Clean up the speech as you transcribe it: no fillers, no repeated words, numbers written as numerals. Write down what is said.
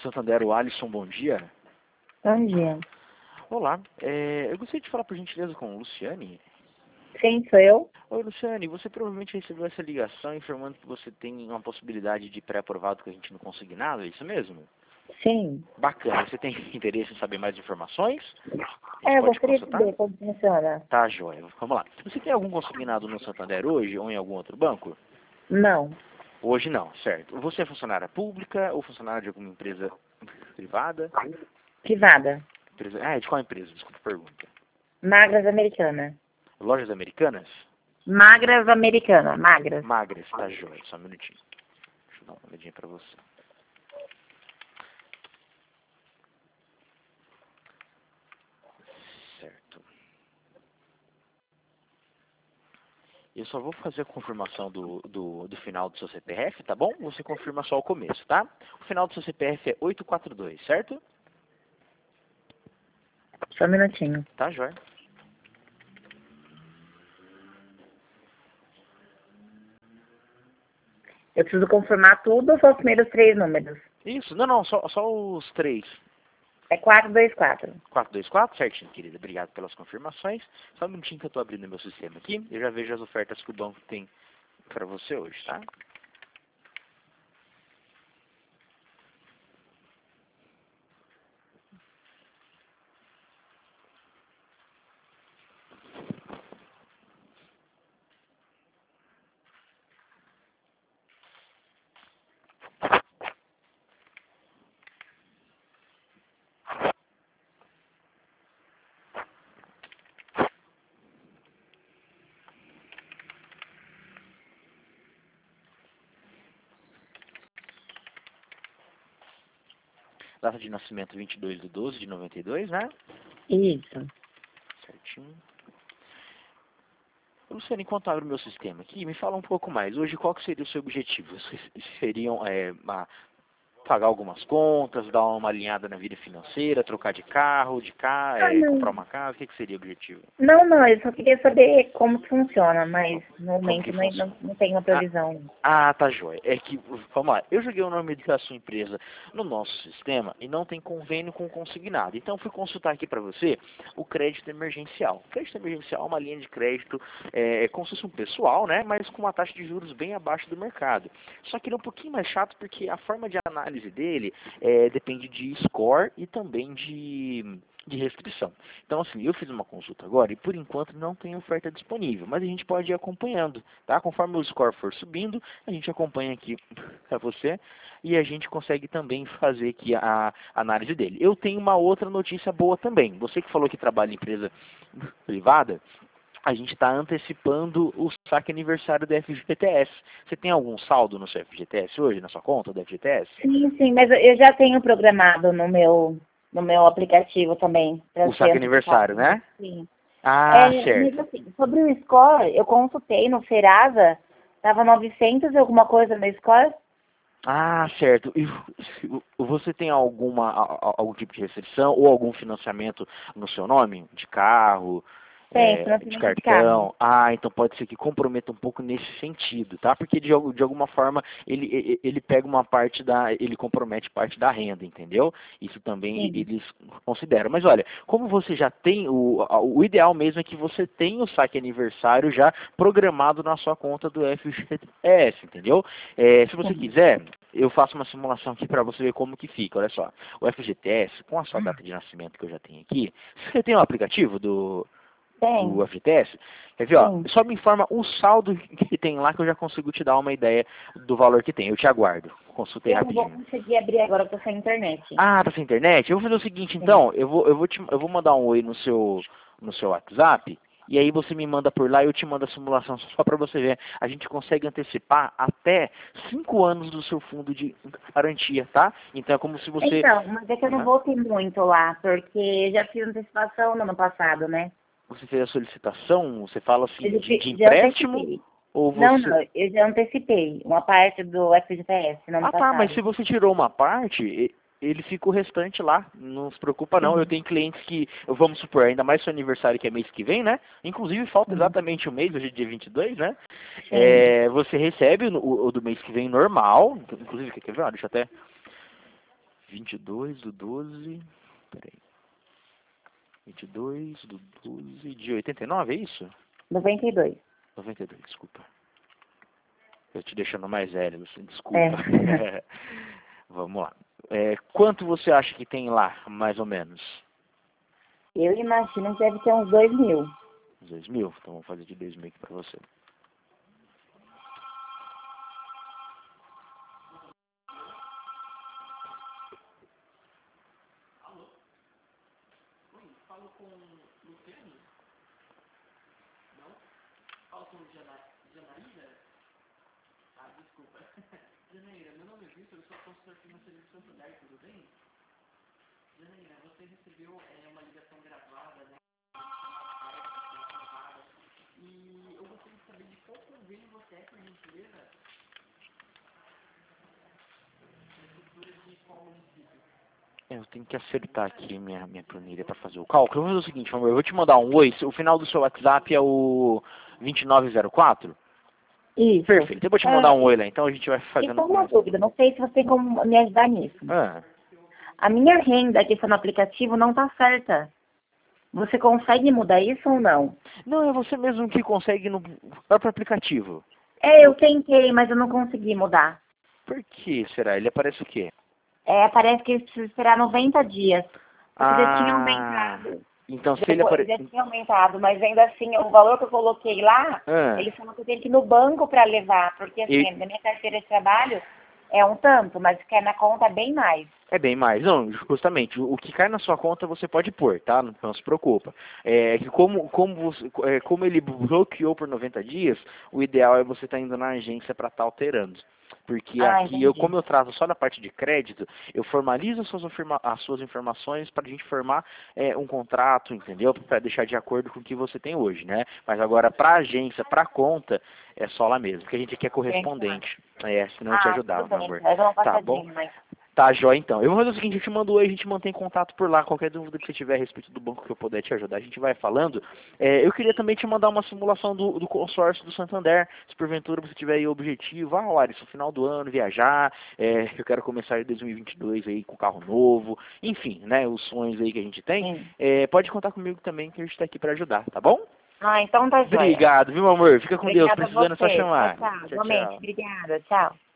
Santander, o Alisson, bom dia. Bom dia. Olá, eu gostaria de falar por gentileza com a Luciane. Sim, sou eu? Oi, Luciane, você provavelmente recebeu essa ligação informando que você tem uma possibilidade de pré-aprovado que a gente não consegue nada, é isso mesmo? Sim. Bacana, você tem interesse em saber mais informações? A gente Eu pode gostaria de consultar? saber como funciona. Tá, joia. Vamos lá. Você tem algum consignado no Santander hoje ou em algum outro banco? Não. Hoje não, certo. Você é funcionária pública ou funcionária de alguma empresa privada? Privada. Ah, de qual empresa? Desculpa a pergunta. Magras Americana. Lojas Americanas? Magras Americana. Magras. Magras, tá joia. Só um minutinho. Deixa eu dar uma olhadinha pra você. Certo. Eu só vou fazer a confirmação do final do seu CPF, tá bom? Você confirma só o começo, tá? O final do seu CPF é 842, certo? Só um minutinho. Tá joia. Eu preciso confirmar tudo ou só os primeiros 3 números? Isso, não, só os três. É 424. 424, certinho, querida. Obrigado pelas confirmações. Só um minutinho que eu tô abrindo meu sistema aqui. Eu já vejo as ofertas que o banco tem pra você hoje, tá? Data de nascimento 22/12/92, né? Isso. Certinho. Luciano, enquanto eu abro o meu sistema aqui, me fala um pouco mais. Hoje, qual que seria o seu objetivo? Seriam pagar algumas contas, dar uma alinhada na vida financeira, trocar de carro, comprar Não. uma casa? O que seria o objetivo? Não, eu só queria saber como que funciona, mas no Como que momento funciona? não tem uma previsão. Tá joia. É que, vamos lá, eu joguei o nome da sua empresa no nosso sistema e não tem convênio com consignado. Então, fui consultar aqui para você o crédito emergencial. O crédito emergencial é uma linha de crédito, como se fosse um pessoal, né? Mas com uma taxa de juros bem abaixo do mercado. Só que ele é um pouquinho mais chato porque a forma de análise dele depende de score e também de restrição. Então, assim, eu fiz uma consulta agora e, por enquanto, não tem oferta disponível, mas a gente pode ir acompanhando, tá? Conforme o score for subindo, a gente acompanha aqui para você e a gente consegue também fazer aqui a análise dele. Eu tenho uma outra notícia boa também. Você que falou que trabalha em empresa privada, a gente está antecipando o saque aniversário do FGTS. Você tem algum saldo no seu FGTS hoje, na sua conta do FGTS? Sim, mas eu já tenho programado no meu aplicativo também. O saque aniversário, né? Sim. Mas Certo. assim, sobre o score, eu consultei no Serasa, tava 900 e alguma coisa no score. Certo. E você tem algum tipo de restrição ou algum financiamento no seu nome? De carro, Tem, de financiamento de carro. cartão? Então pode ser que comprometa um pouco nesse sentido, tá? Porque de alguma forma ele pega uma parte ele compromete parte da renda, entendeu? Isso também Sim. eles consideram. Mas olha, como você já tem, o ideal mesmo é que você tenha o saque aniversário já programado na sua conta do FGTS, entendeu? Se você quiser, eu faço uma simulação aqui para você ver como que fica. Olha só, o FGTS, com a sua data de nascimento que eu já tenho aqui, você tem um aplicativo do Tem, FGTS? Quer ver, ó, sim. só me informa o saldo que tem lá que eu já consigo te dar uma ideia do valor que tem. Eu te aguardo. Consultei Eu não vou rapidinho. conseguir abrir agora, eu tô sem internet. Tá sem internet? Eu vou fazer o seguinte, Sim. então, eu vou mandar um oi no seu WhatsApp, e aí você me manda por lá e eu te mando a simulação só para você ver. A gente consegue antecipar até 5 anos do seu fundo de garantia, tá? Então é como se você... Então, mas é que eu não vou ter muito lá, porque eu já fiz antecipação no ano passado, né? Você fez a solicitação, você fala assim, Eu de já empréstimo, antecipei. ou Não, você... eu já antecipei uma parte do FGTS no ano Tá, mas passado. se você tirou uma parte, ele fica o restante lá. Não se preocupa não. Eu Sim, tenho clientes que, vamos supor, ainda mais seu aniversário que é mês que vem, né? Inclusive falta sim, exatamente um mês, hoje é dia 22, né? sim. Você recebe o do mês que vem normal. Inclusive, quer ver? Deixa eu até 22/12, peraí, 22/12 de 89, é isso? 92. 92, desculpa. Eu te deixando mais velho, você desculpa. É. Vamos lá. Quanto você acha que tem lá, mais ou menos? Eu imagino que deve ter uns 2.000. 2.000? Então vamos fazer de 2.000 aqui pra você. Falo com o Luciano? Não? Falo com Janaíra? Ah, desculpa. Janaíra, meu nome é Vitor, eu sou consultor financeiro de Santander, tudo bem? Janaíra, você recebeu uma ligação gravada, né? E eu gostaria de saber de qual convênio você é, por gentileza? Prefeitura de qual município? Eu tenho que acertar aqui minha planilha para fazer o cálculo. Eu vou fazer o seguinte, amor, eu vou te mandar um oi. O final do seu WhatsApp é o 2904? Isso. Perfeito. Eu vou te mandar um oi lá, então a gente vai fazendo... Isso é uma dúvida, não sei se você tem como me ajudar nisso. A minha renda que está no aplicativo não está certa. Você consegue mudar isso ou não? Não, é você mesmo que consegue no próprio aplicativo. Eu tentei, mas eu não consegui mudar. Por que será? Ele aparece o quê? Parece que eles precisam esperar 90 dias. Porque já tinha aumentado. Então se ele aparecer... Já tinha aumentado, mas ainda assim, o valor que eu coloquei lá, eles falam que eu tenho que ir no banco para levar. Porque assim, na minha carteira de trabalho é um tanto, mas o que é na conta é bem mais. É bem mais. Não, justamente, o que cai na sua conta você pode pôr, tá? Não se preocupa. Que como ele bloqueou por 90 dias, o ideal é você estar indo na agência para estar alterando. Porque aqui, como eu trato só da parte de crédito, eu formalizo as suas informações para a gente formar um contrato, entendeu? Para deixar de acordo com o que você tem hoje, né? Mas agora, para a agência, para a conta, é só lá mesmo, porque a gente aqui é correspondente. Senão eu te ajudava, meu amor. Tá bom? Tá, jóia, então. Eu vou fazer o seguinte, eu te mando oi, a gente mantém contato por lá. Qualquer dúvida que você tiver a respeito do banco que eu puder te ajudar, a gente vai falando. Eu queria também te mandar uma simulação do consórcio do Santander. Se porventura você tiver aí o objetivo, Larissa, no final do ano, viajar, eu quero começar em 2022 aí com carro novo, enfim, né, os sonhos aí que a gente tem. Pode contar comigo também que a gente tá aqui para ajudar, tá bom? Então tá jóia. Obrigado, viu, amor? Fica com Deus, Obrigada precisando é só chamar. Tchau, tchau. Igualmente, obrigada, tchau.